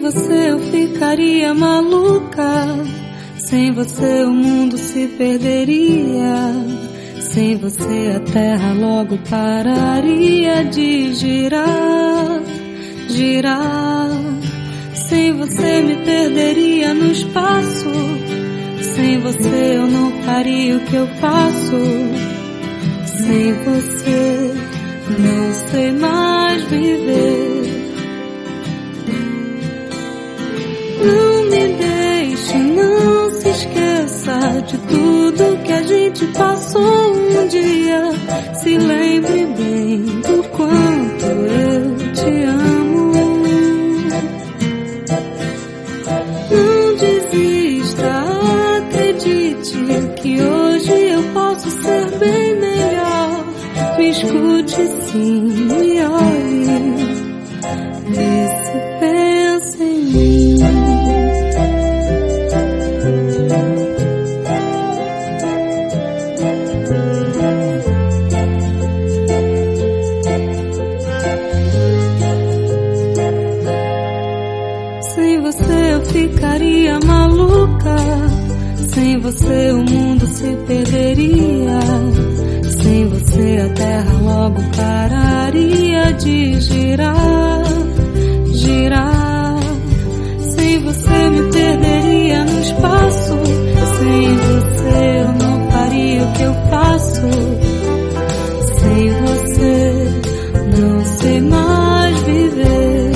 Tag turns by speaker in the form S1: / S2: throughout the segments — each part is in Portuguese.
S1: você eu ficaria maluca. Sem você o mundo se perderia. Sem você a terra logo pararia de girar, girar. Sem você me perderia no espaço. Sem você eu não faria o que eu faço. Sem você não sei mais viver. Não me deixe, não se esqueça de tudo que a gente passou um dia. Se lembre bem do quanto eu te amo. Não desista, acredite que hoje eu posso ser bem melhor. Me escute sim, me olhe, vê se pensa em mim. Sem você eu ficaria maluca. Sem você o mundo se perderia. Sem você a terra logo pararia de girar, girar. Sem você me perderia no espaço. Sem você eu não faria o que eu faço. Sem você não sei mais viver.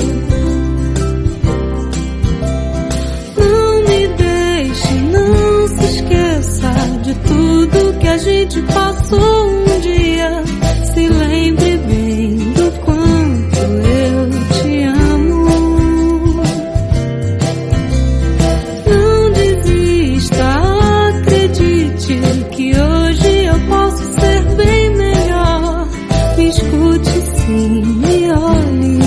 S1: Não me deixe, não se esqueça de tudo que a gente passou um dia. Se lembre bem do quanto eu te amo. Não desista, acredite que hoje eu posso ser bem melhor. Me escute sim, me olhe,